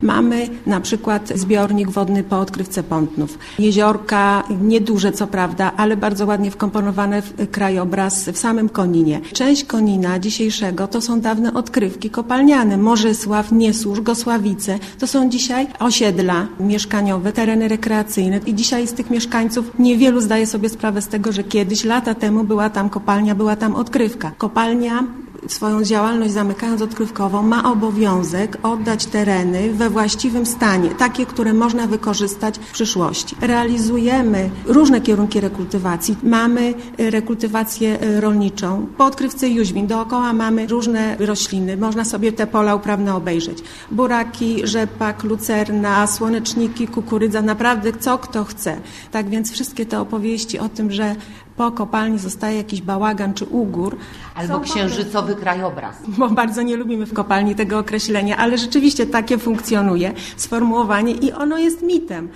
Mamy na przykład zbiornik wodny po odkrywce Pątnów. Jeziorka, nieduże co prawda, ale bardzo ładnie wkomponowane w krajobraz w samym Koninie. Część Konina dzisiejszego to są dawne odkrywki kopalniane. Morzysław, Niesłuż, Gosławice. To są dzisiaj osiedla mieszkaniowe, tereny rekreacyjne. I dzisiaj z tych mieszkańców niewielu zdaje sobie sprawę z tego, że kiedyś, lata temu była tam kopalnia, była tam odkrywka. Kopalnia swoją działalność zamykając odkrywkową ma obowiązek oddać tereny we właściwym stanie, takie, które można wykorzystać w przyszłości. Realizujemy różne kierunki rekultywacji. Mamy rekultywację rolniczą. Po odkrywce Jóźwin dookoła mamy różne rośliny. Można sobie te pola uprawne obejrzeć. Buraki, rzepak, lucerna, słoneczniki, kukurydza, naprawdę co kto chce. Tak więc wszystkie te opowieści o tym, że po kopalni zostaje jakiś bałagan czy ugór. Albo księżycowy krajobraz. Bo bardzo nie lubimy w kopalni tego określenia, ale rzeczywiście takie funkcjonuje sformułowanie i ono jest mitem.